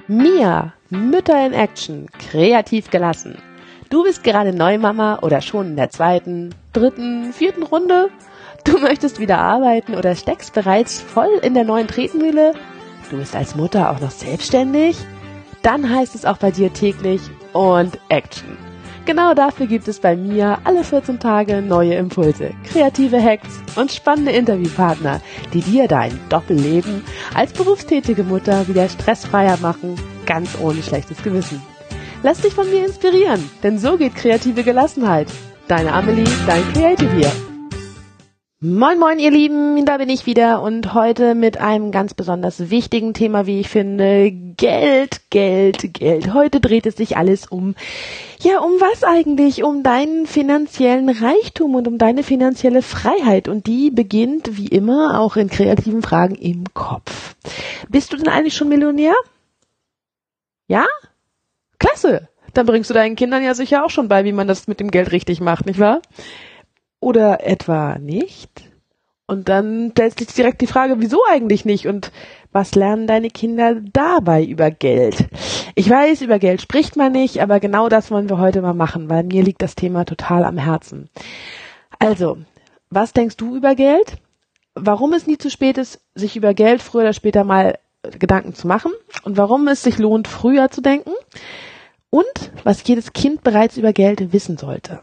Mia, Mütter in Action, kreativ gelassen. Du bist gerade Neumama oder schon in der 2., 3., 4. Runde? Du möchtest wieder arbeiten oder steckst bereits voll in der neuen Tretmühle? Du bist als Mutter auch noch selbstständig? Dann heißt es auch bei dir täglich und Action. Genau dafür gibt es bei Mia alle 14 Tage neue Impulse, kreative Hacks und spannende Interviewpartner, die dir dein Doppelleben als berufstätige Mutter wieder stressfreier machen, ganz ohne schlechtes Gewissen. Lass dich von mir inspirieren, denn so geht kreative Gelassenheit. Deine Amelie, dein Creative hier. Moin moin ihr Lieben, da bin ich wieder und heute mit einem ganz besonders wichtigen Thema, wie ich finde, Geld. Heute dreht es sich alles um was eigentlich? Um deinen finanziellen Reichtum und um deine finanzielle Freiheit und die beginnt wie immer auch in kreativen Fragen im Kopf. Bist du denn eigentlich schon Millionär? Ja? Klasse! Dann bringst du deinen Kindern ja sicher auch schon bei, wie man das mit dem Geld richtig macht, nicht wahr? Oder etwa nicht? Und dann stellt sich direkt die Frage, wieso eigentlich nicht? Und was lernen deine Kinder dabei über Geld? Ich weiß, über Geld spricht man nicht, aber genau das wollen wir heute mal machen, weil mir liegt das Thema total am Herzen. Also, was denkst du über Geld? Warum es nie zu spät ist, sich über Geld früher oder später mal Gedanken zu machen? Und warum es sich lohnt, früher zu denken? Und was jedes Kind bereits über Geld wissen sollte.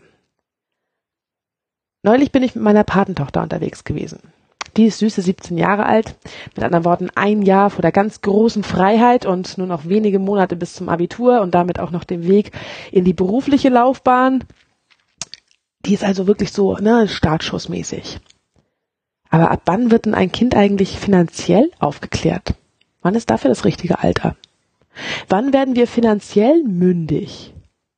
Neulich bin ich mit meiner Patentochter unterwegs gewesen. Die ist süße 17 Jahre alt, mit anderen Worten 1 Jahr vor der ganz großen Freiheit und nur noch wenige Monate bis zum Abitur und damit auch noch den Weg in die berufliche Laufbahn. Die ist also wirklich so, startschussmäßig. Aber ab wann wird denn ein Kind eigentlich finanziell aufgeklärt? Wann ist dafür das richtige Alter? Wann werden wir finanziell mündig?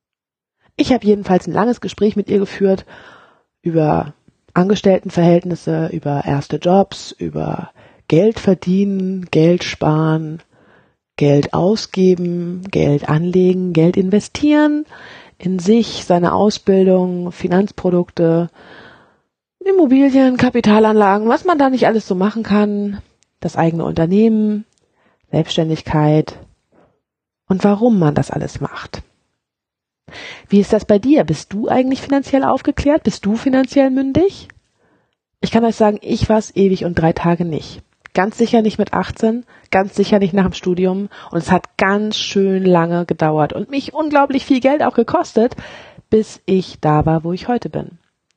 Ich habe jedenfalls ein langes Gespräch mit ihr geführt über Angestelltenverhältnisse, über erste Jobs, über Geld verdienen, Geld sparen, Geld ausgeben, Geld anlegen, Geld investieren in sich, seine Ausbildung, Finanzprodukte, Immobilien, Kapitalanlagen, was man da nicht alles so machen kann, das eigene Unternehmen, Selbstständigkeit und warum man das alles macht. Wie ist das bei dir? Bist du eigentlich finanziell aufgeklärt? Bist du finanziell mündig? Ich kann euch sagen, ich war es ewig und 3 Tage nicht. Ganz sicher nicht mit 18, ganz sicher nicht nach dem Studium und es hat ganz schön lange gedauert und mich unglaublich viel Geld auch gekostet, bis ich da war, wo ich heute bin.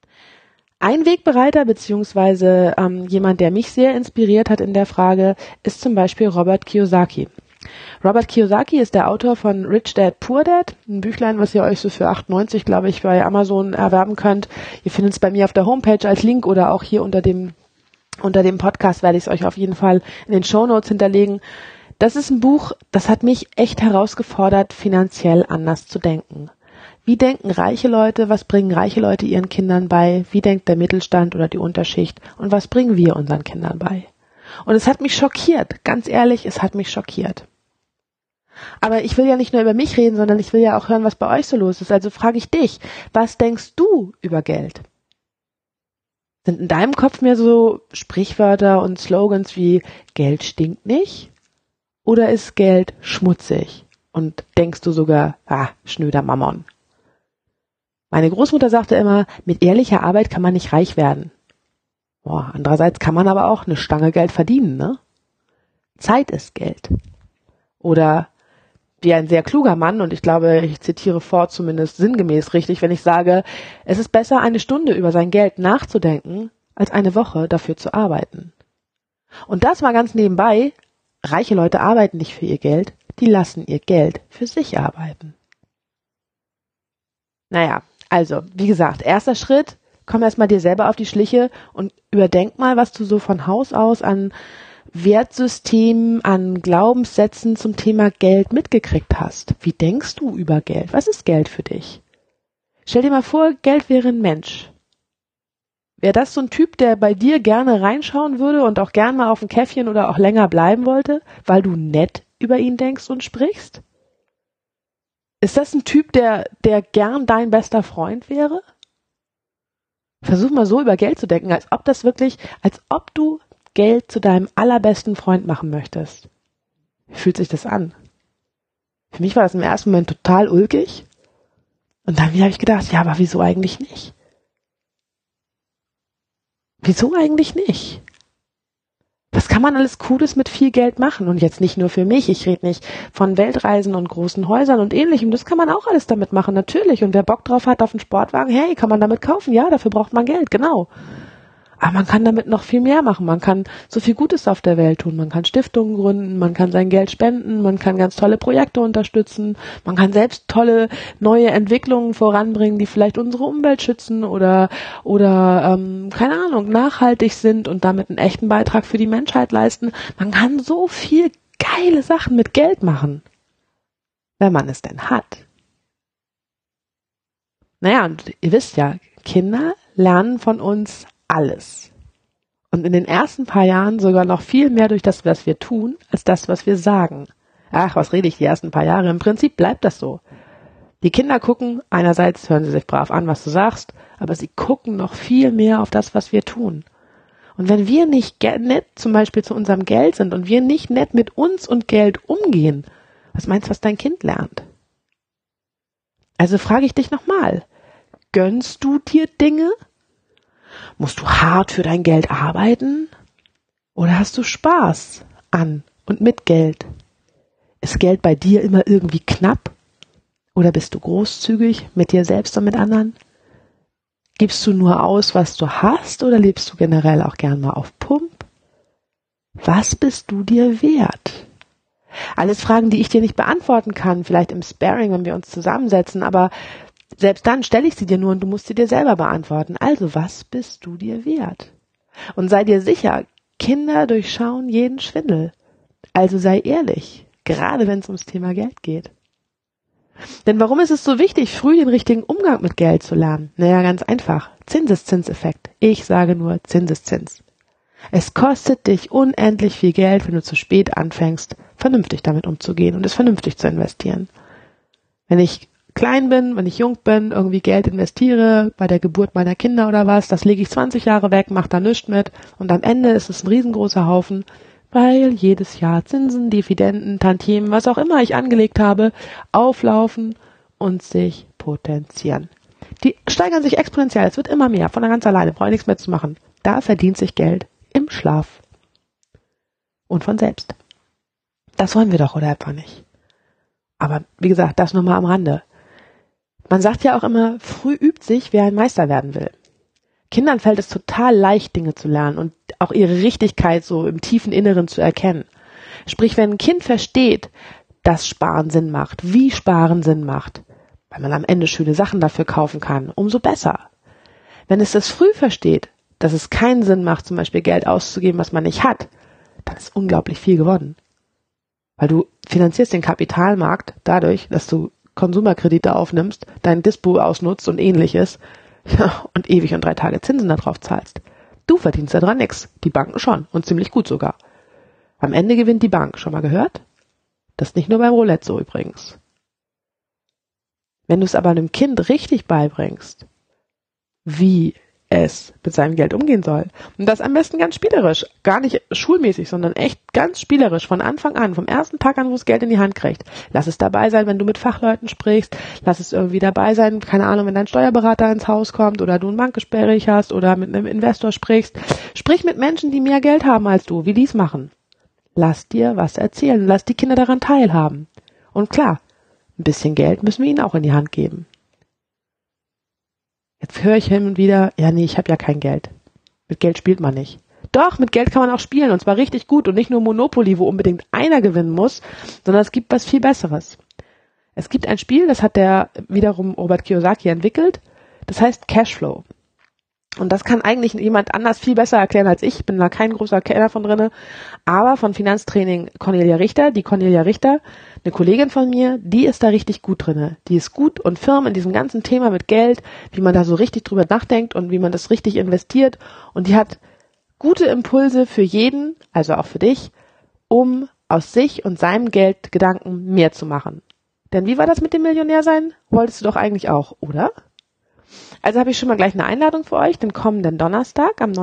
Ein Wegbereiter beziehungsweise jemand, der mich sehr inspiriert hat in der Frage, ist zum Beispiel Robert Kiyosaki. Robert Kiyosaki ist der Autor von Rich Dad, Poor Dad, ein Büchlein, was ihr euch so für 8,90, glaube ich, bei Amazon erwerben könnt. Ihr findet es bei mir auf der Homepage als Link oder auch hier unter dem Podcast werde ich es euch auf jeden Fall in den Shownotes hinterlegen. Das ist ein Buch, das hat mich echt herausgefordert, finanziell anders zu denken. Wie denken reiche Leute? Was bringen reiche Leute ihren Kindern bei? Wie denkt der Mittelstand oder die Unterschicht? Und was bringen wir unseren Kindern bei? Und es hat mich schockiert. Ganz ehrlich, es hat mich schockiert. Aber ich will ja nicht nur über mich reden, sondern ich will ja auch hören, was bei euch so los ist. Also frage ich dich, was denkst du über Geld? Sind in deinem Kopf mehr so Sprichwörter und Slogans wie Geld stinkt nicht? Oder ist Geld schmutzig? Und denkst du sogar, schnöder Mammon? Meine Großmutter sagte immer, mit ehrlicher Arbeit kann man nicht reich werden. Andererseits kann man aber auch eine Stange Geld verdienen, ne? Zeit ist Geld. Oder wie ein sehr kluger Mann, und ich glaube, ich zitiere Ford zumindest sinngemäß richtig, wenn ich sage, es ist besser, 1 Stunde über sein Geld nachzudenken, als 1 Woche dafür zu arbeiten. Und das mal ganz nebenbei, reiche Leute arbeiten nicht für ihr Geld, die lassen ihr Geld für sich arbeiten. Naja, also, wie gesagt, erster Schritt, komm erstmal dir selber auf die Schliche und überdenk mal, was du so von Haus aus an Wertsystemen, an Glaubenssätzen zum Thema Geld mitgekriegt hast. Wie denkst du über Geld? Was ist Geld für dich? Stell dir mal vor, Geld wäre ein Mensch. Wäre das so ein Typ, der bei dir gerne reinschauen würde und auch gern mal auf ein Käffchen oder auch länger bleiben wollte, weil du nett über ihn denkst und sprichst? Ist das ein Typ, der gern dein bester Freund wäre? Versuch mal so über Geld zu denken, als ob du Geld zu deinem allerbesten Freund machen möchtest. Wie fühlt sich das an? Für mich war das im ersten Moment total ulkig. Und dann habe ich gedacht, ja, aber wieso eigentlich nicht? Wieso eigentlich nicht? Was kann man alles Cooles mit viel Geld machen? Und jetzt nicht nur für mich. Ich rede nicht von Weltreisen und großen Häusern und ähnlichem. Das kann man auch alles damit machen, natürlich. Und wer Bock drauf hat auf einen Sportwagen, hey, kann man damit kaufen? Ja, dafür braucht man Geld, genau. Aber man kann damit noch viel mehr machen. Man kann so viel Gutes auf der Welt tun. Man kann Stiftungen gründen, man kann sein Geld spenden, man kann ganz tolle Projekte unterstützen, man kann selbst tolle neue Entwicklungen voranbringen, die vielleicht unsere Umwelt schützen oder keine Ahnung, nachhaltig sind und damit einen echten Beitrag für die Menschheit leisten. Man kann so viel geile Sachen mit Geld machen, wenn man es denn hat. Naja, und ihr wisst ja, Kinder lernen von uns alles. Und in den ersten paar Jahren sogar noch viel mehr durch das, was wir tun, als das, was wir sagen. Ach, was rede ich die ersten paar Jahre? Im Prinzip bleibt das so. Die Kinder gucken, einerseits hören sie sich brav an, was du sagst, aber sie gucken noch viel mehr auf das, was wir tun. Und wenn wir nicht nett zum Beispiel zu unserem Geld sind und wir nicht nett mit uns und Geld umgehen, was meinst du, was dein Kind lernt? Also frage ich dich nochmal, gönnst du dir Dinge? Musst du hart für dein Geld arbeiten? Oder hast du Spaß an und mit Geld? Ist Geld bei dir immer irgendwie knapp? Oder bist du großzügig mit dir selbst und mit anderen? Gibst du nur aus, was du hast, oder lebst du generell auch gern mal auf Pump? Was bist du dir wert? Alles Fragen, die ich dir nicht beantworten kann, vielleicht im Sparring, wenn wir uns zusammensetzen, aber selbst dann stelle ich sie dir nur und du musst sie dir selber beantworten. Also, was bist du dir wert? Und sei dir sicher, Kinder durchschauen jeden Schwindel. Also sei ehrlich, gerade wenn es ums Thema Geld geht. Denn warum ist es so wichtig, früh den richtigen Umgang mit Geld zu lernen? Naja, ganz einfach. Zinseszinseffekt. Ich sage nur Zinseszins. Es kostet dich unendlich viel Geld, wenn du zu spät anfängst, vernünftig damit umzugehen und es vernünftig zu investieren. Wenn ich klein bin, wenn ich jung bin, irgendwie Geld investiere, bei der Geburt meiner Kinder oder was, das lege ich 20 Jahre weg, mache da nichts mit und am Ende ist es ein riesengroßer Haufen, weil jedes Jahr Zinsen, Dividenden, Tantiemen, was auch immer ich angelegt habe, auflaufen und sich potenzieren. Die steigern sich exponentiell, es wird immer mehr, von ganz alleine, brauche ich nichts mehr zu machen. Da verdient sich Geld im Schlaf und von selbst. Das wollen wir doch, oder etwa nicht? Aber wie gesagt, das nur mal am Rande. Man sagt ja auch immer, früh übt sich, wer ein Meister werden will. Kindern fällt es total leicht, Dinge zu lernen und auch ihre Richtigkeit so im tiefen Inneren zu erkennen. Sprich, wenn ein Kind versteht, dass Sparen Sinn macht, wie Sparen Sinn macht, weil man am Ende schöne Sachen dafür kaufen kann, umso besser. Wenn es das früh versteht, dass es keinen Sinn macht, zum Beispiel Geld auszugeben, was man nicht hat, dann ist unglaublich viel gewonnen. Weil du finanzierst den Kapitalmarkt dadurch, dass du Konsumerkredite aufnimmst, dein Dispo ausnutzt und ähnliches, ja, und ewig und 3 Tage Zinsen darauf zahlst. Du verdienst daran nix, die Banken schon und ziemlich gut sogar. Am Ende gewinnt die Bank, schon mal gehört? Das ist nicht nur beim Roulette so übrigens. Wenn du es aber einem Kind richtig beibringst, wie es mit seinem Geld umgehen soll. Und das am besten ganz spielerisch, gar nicht schulmäßig, sondern echt ganz spielerisch, von Anfang an, vom ersten Tag an, wo es Geld in die Hand kriegt. Lass es dabei sein, wenn du mit Fachleuten sprichst, lass es irgendwie dabei sein, keine Ahnung, wenn dein Steuerberater ins Haus kommt oder du ein Bankgespräch hast oder mit einem Investor sprichst. Sprich mit Menschen, die mehr Geld haben als du, wie die es machen. Lass dir was erzählen, lass die Kinder daran teilhaben. Und klar, ein bisschen Geld müssen wir ihnen auch in die Hand geben. Jetzt höre ich hin und wieder, ja nee, ich habe ja kein Geld. Mit Geld spielt man nicht. Doch, mit Geld kann man auch spielen und zwar richtig gut und nicht nur Monopoly, wo unbedingt einer gewinnen muss, sondern es gibt was viel Besseres. Es gibt ein Spiel, das hat der wiederum Robert Kiyosaki entwickelt, das heißt Cashflow. Und das kann eigentlich jemand anders viel besser erklären als ich bin da kein großer Kenner von drinne, aber von Finanztraining Cornelia Richter, eine Kollegin von mir, die ist da richtig gut drinne. Die ist gut und firm in diesem ganzen Thema mit Geld, wie man da so richtig drüber nachdenkt und wie man das richtig investiert. Und die hat gute Impulse für jeden, also auch für dich, um aus sich und seinem Geld Gedanken mehr zu machen. Denn wie war das mit dem Millionärsein? Wolltest du doch eigentlich auch, oder? Also habe ich schon mal gleich eine Einladung für euch. Den kommenden Donnerstag, am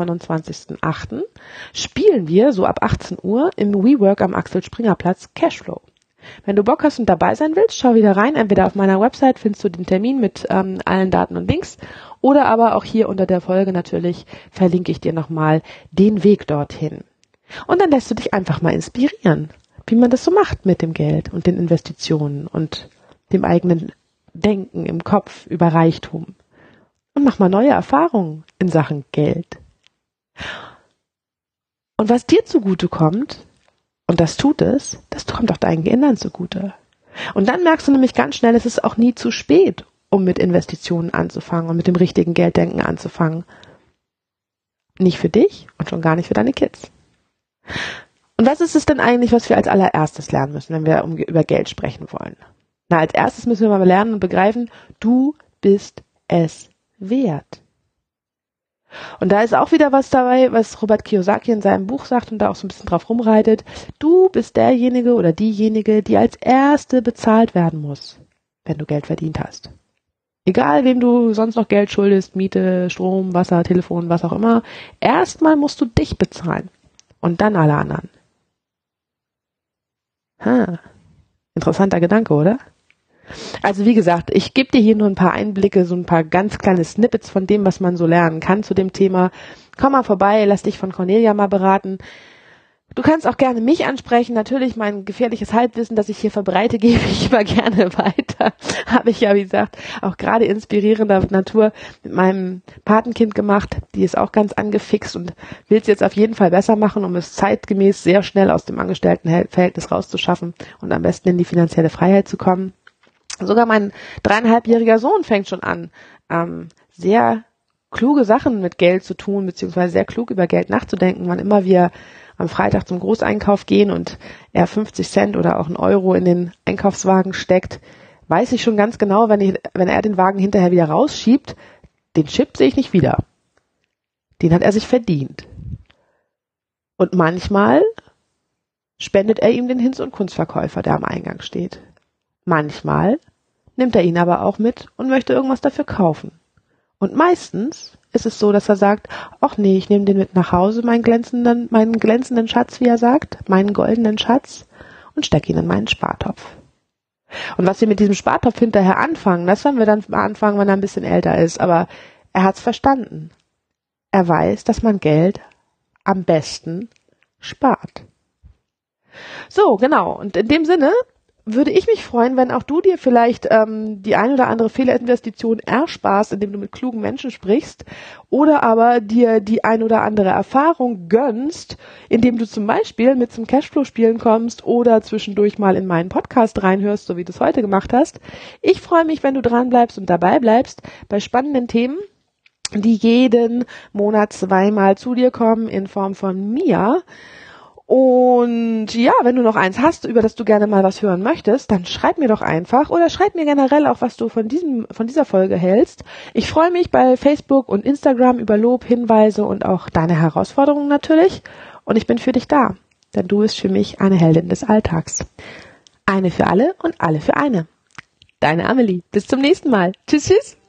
29.08. spielen wir so ab 18 Uhr im WeWork am Axel-Springer-Platz Cashflow. Wenn du Bock hast und dabei sein willst, schau wieder rein. Entweder auf meiner Website findest du den Termin mit allen Daten und Links oder aber auch hier unter der Folge natürlich verlinke ich dir nochmal den Weg dorthin. Und dann lässt du dich einfach mal inspirieren, wie man das so macht mit dem Geld und den Investitionen und dem eigenen Denken im Kopf über Reichtum. Und mach mal neue Erfahrungen in Sachen Geld. Und was dir zugute kommt, und das tut es, das kommt auch deinen Kindern zugute. Und dann merkst du nämlich ganz schnell, es ist auch nie zu spät, um mit Investitionen anzufangen und mit dem richtigen Gelddenken anzufangen. Nicht für dich und schon gar nicht für deine Kids. Und was ist es denn eigentlich, was wir als allererstes lernen müssen, wenn wir über Geld sprechen wollen? Na, als erstes müssen wir mal lernen und begreifen, du bist es wert. Und da ist auch wieder was dabei, was Robert Kiyosaki in seinem Buch sagt und da auch so ein bisschen drauf rumreitet. Du bist derjenige oder diejenige, die als Erste bezahlt werden muss, wenn du Geld verdient hast. Egal, wem du sonst noch Geld schuldest, Miete, Strom, Wasser, Telefon, was auch immer. Erstmal musst du dich bezahlen und dann alle anderen. Interessanter Gedanke, oder? Also wie gesagt, ich gebe dir hier nur ein paar Einblicke, so ein paar ganz kleine Snippets von dem, was man so lernen kann zu dem Thema. Komm mal vorbei, lass dich von Cornelia mal beraten. Du kannst auch gerne mich ansprechen. Natürlich mein gefährliches Halbwissen, das ich hier verbreite, gebe ich immer gerne weiter. Habe ich ja, wie gesagt, auch gerade inspirierender Natur mit meinem Patenkind gemacht. Die ist auch ganz angefixt und will es jetzt auf jeden Fall besser machen, um es zeitgemäß sehr schnell aus dem Angestelltenverhältnis rauszuschaffen und am besten in die finanzielle Freiheit zu kommen. Sogar mein 3,5-jähriger Sohn fängt schon an, sehr kluge Sachen mit Geld zu tun, beziehungsweise sehr klug über Geld nachzudenken. Wann immer wir am Freitag zum Großeinkauf gehen und er 50 Cent oder auch 1 Euro in den Einkaufswagen steckt, weiß ich schon ganz genau, wenn er den Wagen hinterher wieder rausschiebt, den Chip sehe ich nicht wieder. Den hat er sich verdient. Und manchmal spendet er ihm den Hinz- und Kunstverkäufer, der am Eingang steht. Manchmal nimmt er ihn aber auch mit und möchte irgendwas dafür kaufen. Und meistens ist es so, dass er sagt, ach nee, ich nehme den mit nach Hause, meinen glänzenden Schatz, wie er sagt, meinen goldenen Schatz, und stecke ihn in meinen Spartopf. Und was wir mit diesem Spartopf hinterher anfangen, das werden wir dann mal anfangen, wenn er ein bisschen älter ist. Aber er hat's verstanden. Er weiß, dass man Geld am besten spart. So, genau. Und in dem Sinne würde ich mich freuen, wenn auch du dir vielleicht die ein oder andere Fehlerinvestition ersparst, indem du mit klugen Menschen sprichst, oder aber dir die ein oder andere Erfahrung gönnst, indem du zum Beispiel mit zum Cashflow-Spielen kommst oder zwischendurch mal in meinen Podcast reinhörst, so wie du es heute gemacht hast. Ich freue mich, wenn du dran bleibst und dabei bleibst bei spannenden Themen, die jeden Monat 2-mal zu dir kommen in Form von mir. Und ja, wenn du noch eins hast, über das du gerne mal was hören möchtest, dann schreib mir doch einfach oder schreib mir generell auch, was du von dieser Folge hältst. Ich freue mich bei Facebook und Instagram über Lob, Hinweise und auch deine Herausforderungen natürlich. Und ich bin für dich da, denn du bist für mich eine Heldin des Alltags. Eine für alle und alle für eine. Deine Amelie. Bis zum nächsten Mal. Tschüss, tschüss.